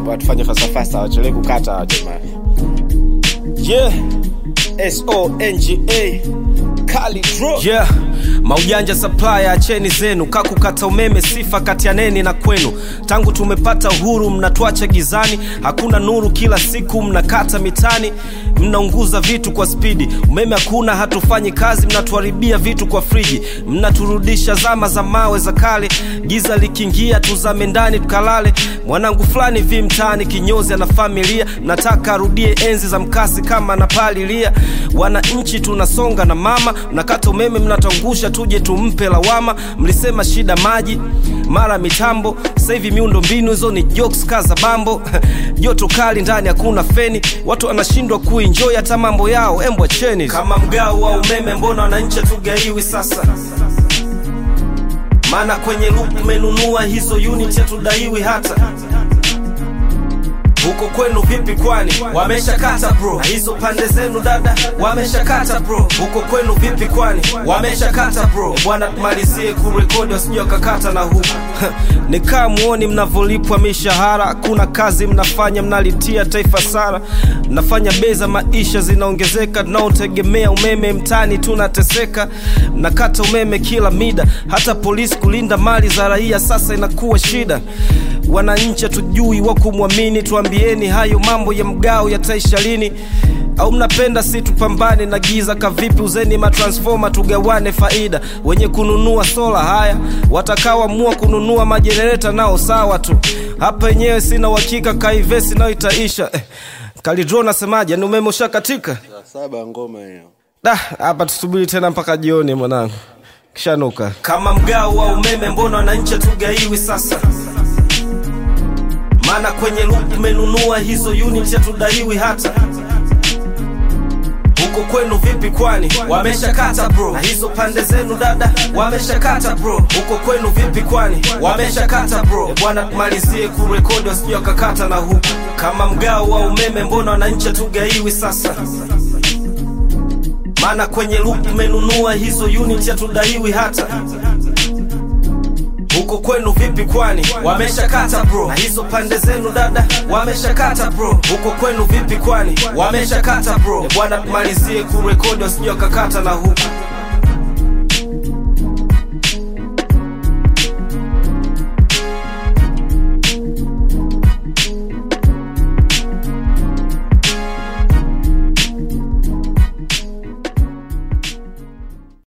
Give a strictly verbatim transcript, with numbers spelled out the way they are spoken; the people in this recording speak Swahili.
watufanye fasa fasa wachele kukata jamani. Yeah, S O N G A Kali Draw. Yeah, maujanja supplier acheni zenu. Kakukata umeme sifa kati ya neni na kwenu. Tangu tumepata uhuru mnatuacha gizani. Hakuna nuru kila siku mnakata mitani. Mnaunguza vitu kwa spidi. Umeme hakuna hatufanyi kazi mnatuharibia vitu kwa friji. Mnaturudisha zama za mawe za kale. Giza likiingia tuzame ndani tukalale. Mwanangu fulani vi mtaani kinyozi na familia. Nataka arudie enzi za mkasi kama napalilia. Wananchi tunasonga na mama. Mnakata umeme mnatangusha tuje tumpe lawama. Mlisema shida maji mara mitambo. Sasa hivi miundo mbinu hizo ni jokes kaza bambo. Joto kali ndani hakuna feni. Watu wanashindwa kuenjoy hata mambo yao. Embwa cheni. Kama mgao wa umeme mbona wananchi tugaiwi sasa? Maana kwenye loop menunua hizo unit tudaiwi hata. Huko kwenu vipi kwani? Wameshakata bro. Hizo pande zenu dada wameshakata bro. Huko kwenu vipi kwani? Wameshakata bro. Bwana tumalizie kurekodi wasije wakakata na huko. Nikaa muoni mnavolipwa mishahara. Kuna kazi mnafanya mnalitia taifa sara. Mnafanya beza maisha zinaongezeka. Tunaotegemea umeme mtani tunateseka. Mnakata umeme kila mida. Hata polisi kulinda mali za raia sasa inakuwa shida. Wananchi tujui wa kumwamini. Tuambieni hayo mambo ya mgao yataisha lini? Au mnapenda si tupambane na giza kavipi? Uzeni matransformer tugawane faida. Wenye kununua sola haya watakawa mua kununua majenereta nao sawa tu. Hapa yenyewe sina uhakika kaivesi nao itaisha. eh, Kali Draw nasemaje? Ni umeme ushakatika? Saba ngoma hiyo. Da, hapa tusubiri tena mpaka jioni mwanangu. Kishanuka. Kama mgao wa umeme mbona wananchi tugaiwi sasa? Maana kwenye loop menunua hizo unit tudaiwi hata. Huko kwenu vipi kwani? Wameshakata bro. Na hizo pande zenu dada wameshakata bro. Huko kwenu vipi kwani? Wameshakata bro. Bwana tumalizie kurekodi wasije wakakata na huko. Kama mgao wa umeme mbona wananchi tugaiwi sasa? Maana kwenye loop menunua hizo unit tudaiwi hata. Huko kwenu vipi kwani? Wameshakata bro. Na hizo pande zenu dada wameshakata bro. Huko kwenu vipi kwani? Wameshakata bro. Bwana tumalizie kurekodi wasije wakakata na huko.